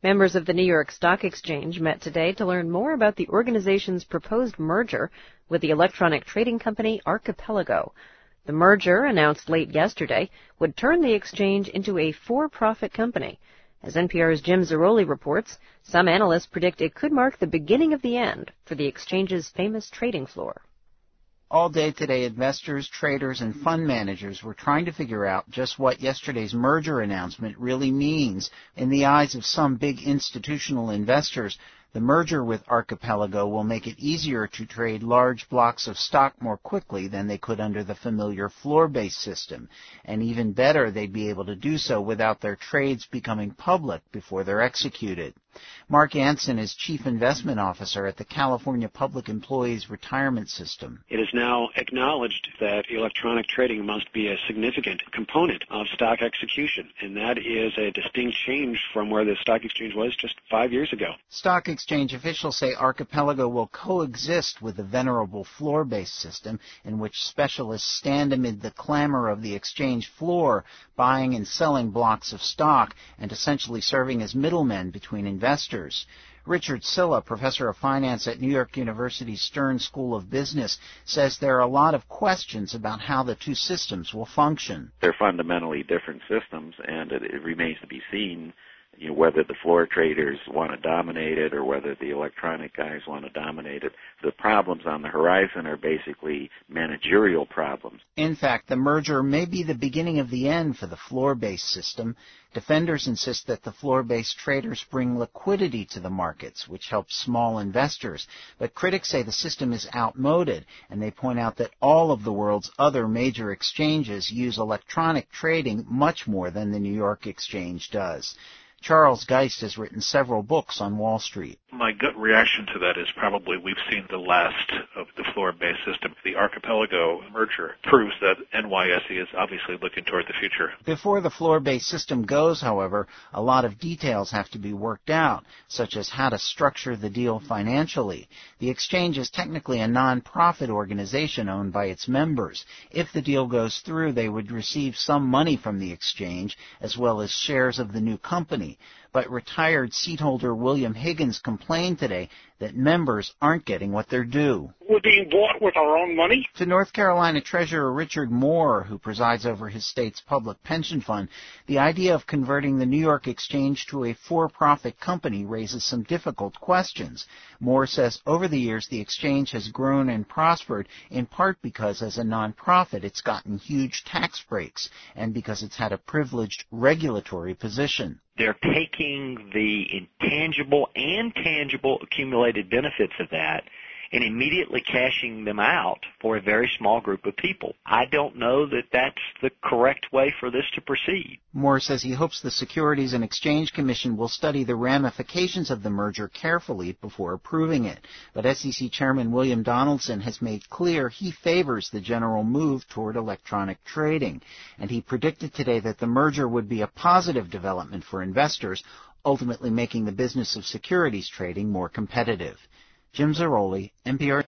Members of the New York Stock Exchange met today to learn more about the organization's proposed merger with the electronic trading company Archipelago. The merger, announced late yesterday, would turn the exchange into a for-profit company. As NPR's Jim Zarroli reports, some analysts predict it could mark the beginning of the end for the exchange's famous trading floor. All day today, investors, traders, and fund managers were trying to figure out just what yesterday's merger announcement really means. In the eyes of some big institutional investors, the merger with Archipelago will make it easier to trade large blocks of stock more quickly than they could under the familiar floor-based system. And even better, they'd be able to do so without their trades becoming public before they're executed. Mark Anson is Chief Investment Officer at the California Public Employees Retirement System. It is now acknowledged that electronic trading must be a significant component of stock execution, and that is a distinct change from where the stock exchange was just 5 years ago. Stock exchange officials say Archipelago will coexist with the venerable floor-based system in which specialists stand amid the clamor of the exchange floor, buying and selling blocks of stock and essentially serving as middlemen between investors. Richard Silla, professor of finance at New York University's Stern School of Business, says there are a lot of questions about how the two systems will function. They're fundamentally different systems, and it remains to be seen whether the floor traders want to dominate it or whether the electronic guys want to dominate it. The problems on the horizon are basically managerial problems. In fact, the merger may be the beginning of the end for the floor-based system. Defenders insist that the floor-based traders bring liquidity to the markets, which helps small investors. But critics say the system is outmoded, and they point out that all of the world's other major exchanges use electronic trading much more than the New York Exchange does. Charles Geist has written several books on Wall Street. My gut reaction to that is probably we've seen the last of the floor-based system. The Archipelago merger proves that NYSE is obviously looking toward the future. Before the floor-based system goes, however, a lot of details have to be worked out, such as how to structure the deal financially. The exchange is technically a non-profit organization owned by its members. If the deal goes through, they would receive some money from the exchange, as well as shares of the new company. But retired seat holder William Higgins complained today that members aren't getting what they're due. We're being bought with our own money. To North Carolina Treasurer Richard Moore, who presides over his state's public pension fund, the idea of converting the New York Exchange to a for-profit company raises some difficult questions. Moore says over the years the exchange has grown and prospered in part because as a nonprofit it's gotten huge tax breaks and because it's had a privileged regulatory position. They're taking the intangible and tangible accumulated benefits of that and immediately cashing them out for a very small group of people. I don't know that that's the correct way for this to proceed. Moore says he hopes the Securities and Exchange Commission will study the ramifications of the merger carefully before approving it. But SEC Chairman William Donaldson has made clear he favors the general move toward electronic trading. And he predicted today that the merger would be a positive development for investors, ultimately making the business of securities trading more competitive. Jim Zarroli, NPR.